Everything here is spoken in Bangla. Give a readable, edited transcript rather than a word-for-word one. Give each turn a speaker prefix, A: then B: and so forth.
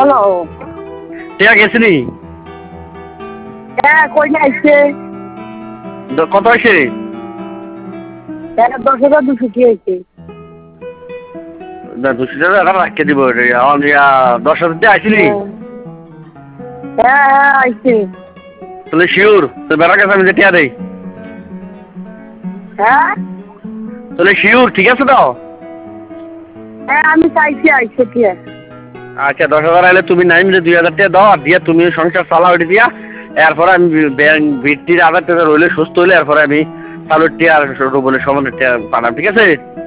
A: হ্যালো।
B: টিয়া গেছিনি?
A: হ্যাঁ, কই আইছে?
B: কত হয়েছে?
A: 10,200 কি হয়েছে?
B: না 200 টাকা এখন রাখিয়ে দিব। 10,000 দিয়ে আসিনি?
A: হ্যাঁ হ্যাঁ হ্যাঁ, আইছে।
B: তাহলে শিওর তো বেড়া কাছে আমি যে টিয়া দেই।
A: হ্যাঁ
B: তাহলে শিওর ঠিক আছে তো?
A: হ্যাঁ, আমি চাইছি আইছে কি আছে।
B: আচ্ছা 10,000 আইলে তুমি নাই মিলে 2,000 টাকা দাও আর দিয়া তুমি সংসার চালাও এটা দিয়া। এরপরে আমি ব্যাংক ভিত্তির আধার টাকা রইলে সুস্থ হইলে এরপরে আমি চালুর টিয়া আর রুবনের সমানের টিয়া পাঠাম ঠিক আছে?